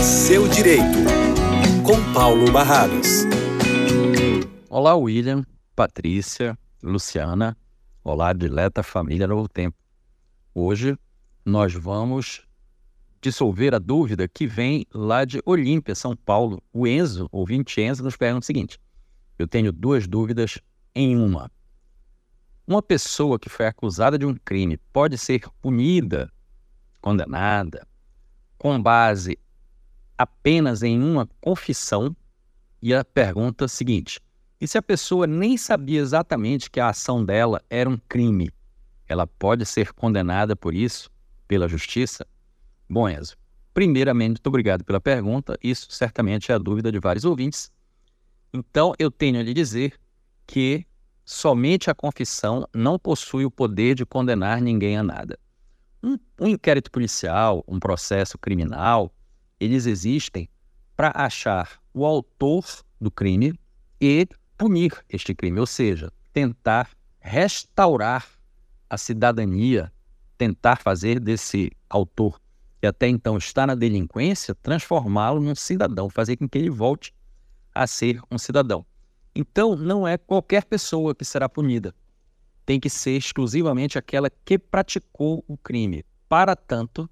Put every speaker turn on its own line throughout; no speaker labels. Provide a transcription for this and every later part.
Seu Direito, com Paulo Barrados.
Olá, William, Patrícia, Luciana. Olá, dileta família Novo Tempo. Hoje nós vamos dissolver a dúvida que vem lá de Olímpia, São Paulo. O Enzo, ouvinte Enzo, nos pergunta o seguinte: eu tenho duas dúvidas em uma. Uma pessoa que foi acusada de um crime pode ser punida, condenada, com base apenas em uma confissão? E a pergunta seguinte: e se a pessoa nem sabia exatamente que a ação dela era um crime, ela pode ser condenada por isso, pela justiça? Bom, Enzo, primeiramente, muito obrigado pela pergunta. Isso certamente é a dúvida de vários ouvintes. Então, eu tenho a lhe dizer que somente a confissão não possui o poder de condenar ninguém a nada. Um inquérito policial, um processo criminal, eles existem para achar o autor do crime e punir este crime, ou seja, tentar restaurar a cidadania, tentar fazer desse autor que até então está na delinquência, transformá-lo num cidadão, fazer com que ele volte a ser um cidadão. Então, não é qualquer pessoa que será punida. Tem que ser exclusivamente aquela que praticou o crime. Para tanto,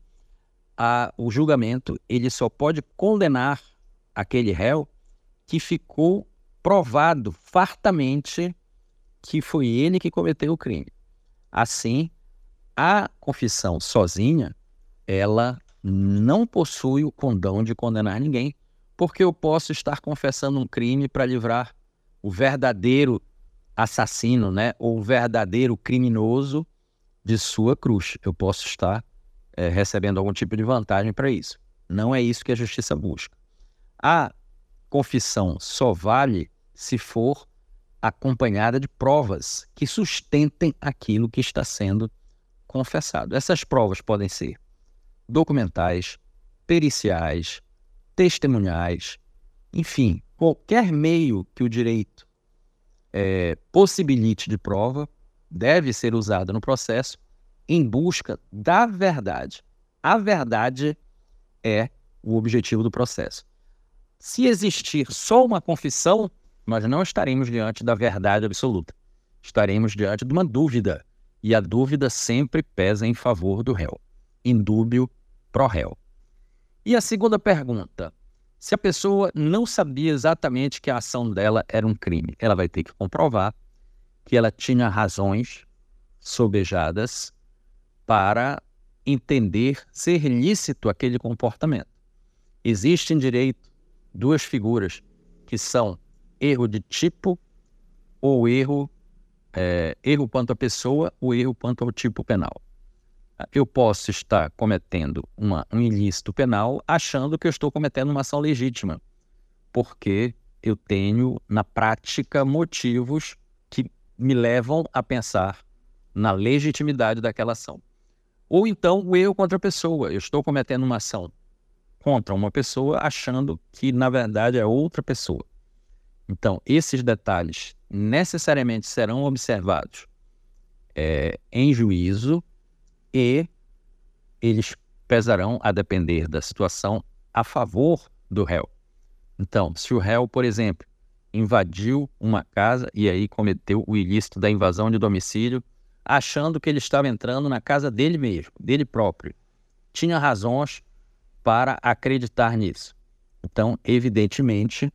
o julgamento ele só pode condenar aquele réu que ficou provado fartamente que foi ele que cometeu o crime. Assim, a confissão sozinha, ela não possui o condão de condenar ninguém, porque eu posso estar confessando um crime para livrar o verdadeiro assassino, né, ou o verdadeiro criminoso de sua cruz. Eu posso estar recebendo algum tipo de vantagem para isso. Não é isso que a justiça busca. A confissão só vale se for acompanhada de provas que sustentem aquilo que está sendo confessado. Essas provas podem ser documentais, periciais, testemunhais, enfim, qualquer meio que o direito possibilite de prova deve ser usado no processo em busca da verdade. A verdade é o objetivo do processo. Se existir só uma confissão, nós não estaremos diante da verdade absoluta. Estaremos diante de uma dúvida, e a dúvida sempre pesa em favor do réu. In dubio pro réu. E a segunda pergunta: se a pessoa não sabia exatamente que a ação dela era um crime, ela vai ter que comprovar que ela tinha razões sobejadas para entender ser lícito aquele comportamento. Existe em direito duas figuras que são erro de tipo ou erro quanto à pessoa ou erro quanto ao tipo penal. Eu posso estar cometendo um ilícito penal achando que eu estou cometendo uma ação legítima, porque eu tenho, na prática, motivos que me levam a pensar na legitimidade daquela ação. Ou então o erro contra a pessoa. Eu estou cometendo uma ação contra uma pessoa achando que, na verdade, é outra pessoa. Então, esses detalhes necessariamente serão observados em juízo, e eles pesarão, a depender da situação, a favor do réu. Então, se o réu, por exemplo, invadiu uma casa e aí cometeu o ilícito da invasão de domicílio, achando que ele estava entrando na casa dele mesmo, dele próprio, tinha razões para acreditar nisso. Então, evidentemente,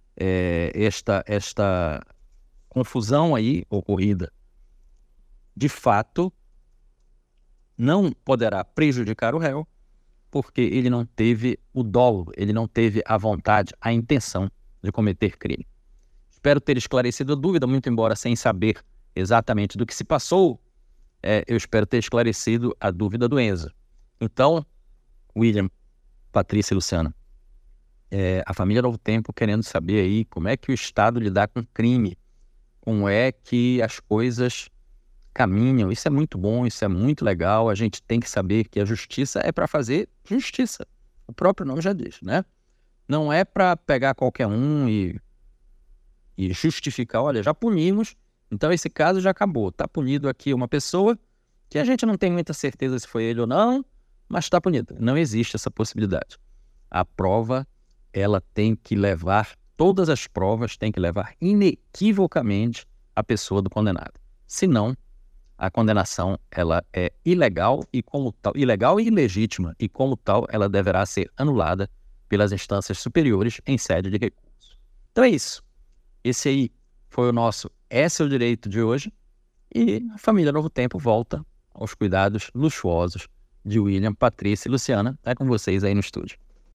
esta confusão aí ocorrida, de fato, não poderá prejudicar o réu, porque ele não teve o dolo, ele não teve a vontade, a intenção de cometer crime. Espero ter esclarecido a dúvida, muito embora sem saber exatamente do que se passou, eu espero ter esclarecido a dúvida do Enzo. Então, William, Patrícia e Luciana, a família Novo Tempo querendo saber aí como é que o Estado lidar com crime, como é que as coisas caminham. Isso é muito bom, isso é muito legal. A gente tem que saber que a justiça é para fazer justiça. O próprio nome já diz, né? Não é para pegar qualquer um e justificar, olha, já punimos, então esse caso já acabou. Está punido aqui uma pessoa que a gente não tem muita certeza se foi ele ou não, mas está punido. Não existe essa possibilidade. A prova, ela tem que levar, todas as provas têm que levar inequivocamente a pessoa do condenado. Senão, a condenação ela é ilegal e como tal, ilegal e ilegítima, e como tal, ela deverá ser anulada pelas instâncias superiores em sede de recurso. Então é isso. Esse aí foi o nosso Esse é o Direito de hoje, e a família Novo Tempo volta aos cuidados luxuosos de William, Patrícia e Luciana. É com vocês aí no estúdio.